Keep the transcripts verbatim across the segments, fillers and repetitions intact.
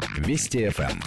Вести эф эм.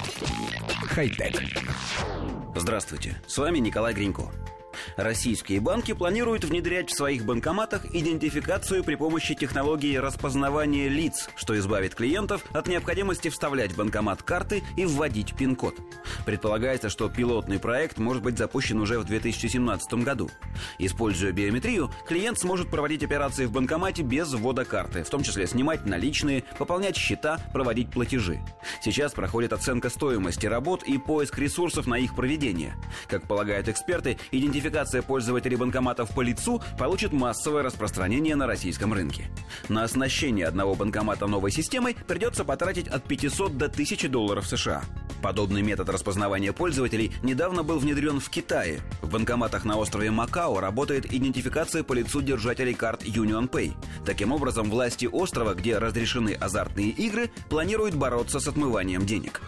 Хай-тек. Здравствуйте, с вами Николай Гринько. Российские банки планируют внедрять в своих банкоматах идентификацию при помощи технологии распознавания лиц, что избавит клиентов от необходимости вставлять в банкомат карты и вводить пин-код. Предполагается, что пилотный проект может быть запущен уже в две тысячи семнадцатом году. Используя биометрию, клиент сможет проводить операции в банкомате без ввода карты, в том числе снимать наличные, пополнять счета, проводить платежи. Сейчас проходит оценка стоимости работ и поиск ресурсов на их проведение. Как полагают эксперты, идентификация пользователей банкоматов по лицу получит массовое распространение на российском рынке. На оснащение одного банкомата новой системой придется потратить от пятисот до тысячи долларов США. Подобный метод распознавания пользователей недавно был внедрен в Китае. В банкоматах на острове Макао работает идентификация по лицу держателей карт UnionPay. Таким образом, власти острова, где разрешены азартные игры, планируют бороться с отмыванием денег.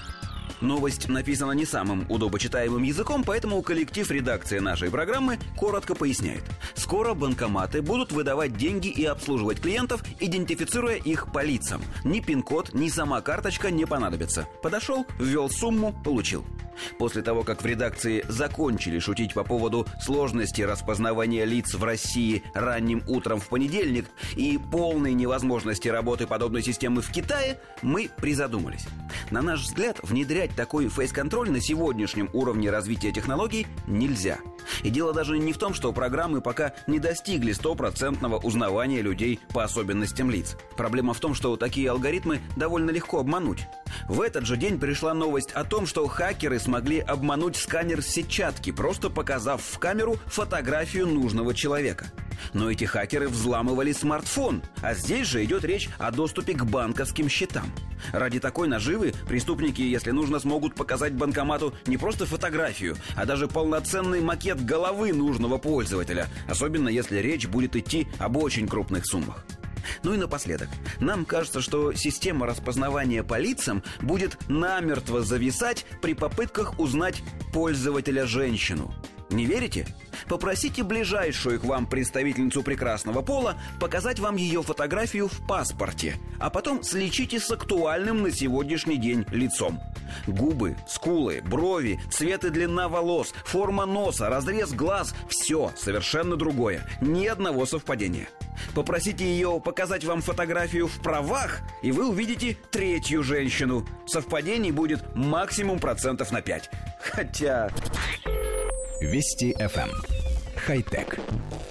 Новость написана не самым удобочитаемым языком, поэтому коллектив редакции нашей программы коротко поясняет. Скоро банкоматы будут выдавать деньги и обслуживать клиентов, идентифицируя их по лицам. Ни пин-код, ни сама карточка не понадобится. Подошел, ввел сумму, получил. После того, как в редакции закончили шутить по поводу сложности распознавания лиц в России ранним утром в понедельник и полной невозможности работы подобной системы в Китае, мы призадумались. На наш взгляд, внедрять такой фейс-контроль на сегодняшнем уровне развития технологий нельзя. И дело даже не в том, что программы пока не достигли стопроцентного узнавания людей по особенностям лиц. Проблема в том, что такие алгоритмы довольно легко обмануть. В этот же день пришла новость о том, что хакеры смогли обмануть сканер сетчатки, просто показав в камеру фотографию нужного человека. Но эти хакеры взламывали смартфон, а здесь же идет речь о доступе к банковским счетам. Ради такой наживы преступники, если нужно, смогут показать банкомату не просто фотографию, а даже полноценный макет головы нужного пользователя, особенно если речь будет идти об очень крупных суммах. Ну и напоследок, нам кажется, что система распознавания по лицам будет намертво зависать при попытках узнать пользователя-женщину. Не верите? Попросите ближайшую к вам представительницу прекрасного пола показать вам ее фотографию в паспорте, а потом сличите с актуальным на сегодняшний день лицом. Губы, скулы, брови, цвет и длина волос, форма носа, разрез глаз – все совершенно другое. Ни одного совпадения. Попросите ее показать вам фотографию в правах, и вы увидите третью женщину. Совпадений будет максимум процентов на пять. Хотя... Вести эф эм. Хай-тек.